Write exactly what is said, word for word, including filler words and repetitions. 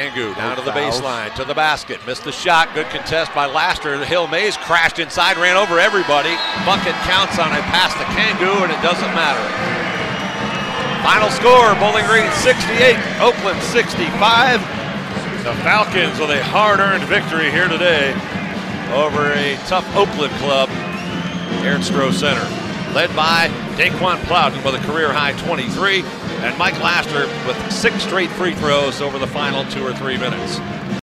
Kangu down to the baseline, to the basket. Missed the shot. Good contest by Laster. Hill Mays crashed inside, ran over everybody. Bucket counts on a pass to Kangu, and it doesn't matter. Final score, Bowling Green sixty-eight, Oakland sixty-five. The Falcons with a hard-earned victory here today over a tough Oakland club here at Stroh Center. Led by Daquan Plowden with a career-high twenty-three, and Mike Laster with six straight free throws over the final two or three minutes.